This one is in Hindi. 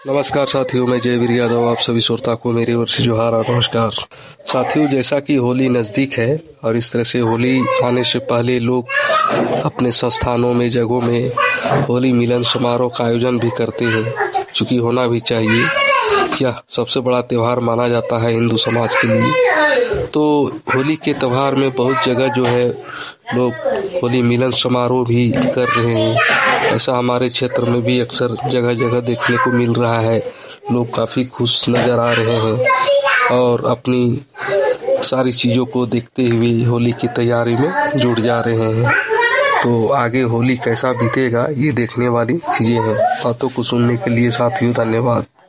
नमस्कार साथियों, मैं जयवीर यादव आप सभी श्रोता को मेरी ओर से जोहार और नमस्कार। साथियों, जैसा कि होली नज़दीक है और इस तरह से होली आने से पहले लोग अपने संस्थानों में, जगहों में होली मिलन समारोह का आयोजन भी करते हैं, चूँकि होना भी चाहिए। क्या सबसे बड़ा त्यौहार माना जाता है हिंदू समाज के लिए। तो होली के त्यौहार में बहुत जगह जो है लोग होली मिलन समारोह भी कर रहे हैं। ऐसा हमारे क्षेत्र में भी अक्सर जगह जगह देखने को मिल रहा है। लोग काफ़ी खुश नज़र आ रहे हैं और अपनी सारी चीज़ों को देखते हुए होली की तैयारी में जुट जा रहे हैं। तो आगे होली कैसा बीतेगा ये देखने वाली चीज़ें हैं। बातों को सुनने के लिए साथियों धन्यवाद।